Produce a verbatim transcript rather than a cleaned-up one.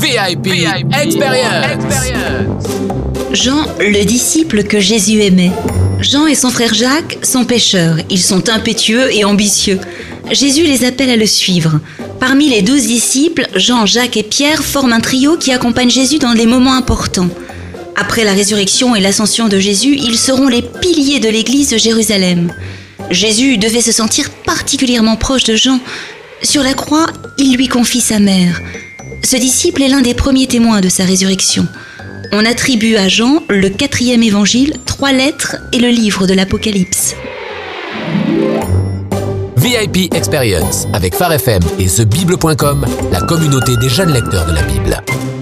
V I P, V I P Experience. Experience. Jean, le disciple que Jésus aimait. Jean et son frère Jacques sont pêcheurs. Ils sont impétueux et ambitieux. Jésus les appelle à le suivre. Parmi les douze disciples, Jean, Jacques et Pierre forment un trio qui accompagne Jésus dans des moments importants. Après la résurrection et l'ascension de Jésus, ils seront les piliers de l'église de Jérusalem. Jésus devait se sentir particulièrement proche de Jean. Sur la croix, il lui confie sa mère. Ce disciple est l'un des premiers témoins de sa résurrection. On attribue à Jean le quatrième évangile, trois lettres et le livre de l'Apocalypse. V I P Experience avec Phare F M et The Bible point com, la communauté des jeunes lecteurs de la Bible.